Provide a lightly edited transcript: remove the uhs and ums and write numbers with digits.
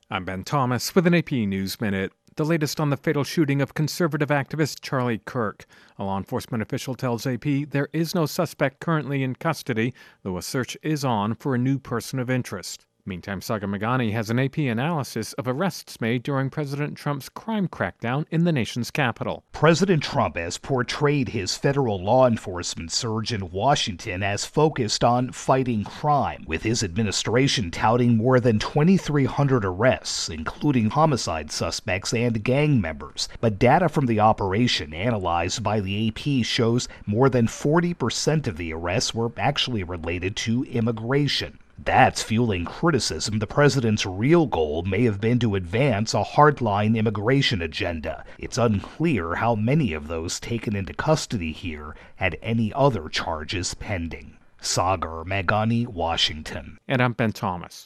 I'm Ben Thomas with an AP News Minute. The latest on the fatal shooting of conservative activist Charlie Kirk. A law enforcement official tells AP there is no suspect currently in custody, though a search is on for a new person of interest. Meantime, Saga Meghani has an AP analysis of arrests made during President Trump's crime crackdown in the nation's capital. President Trump has portrayed his federal law enforcement surge in Washington as focused on fighting crime, with his administration touting more than 2,300 arrests, including homicide suspects and gang members. But data from the operation analyzed by the AP shows more than 40% of the arrests were actually related to immigration. That's fueling criticism the president's real goal may have been to advance a hardline immigration agenda. It's unclear how many of those taken into custody here had any other charges pending. Sagar Meghani, Washington. And I'm Ben Thomas.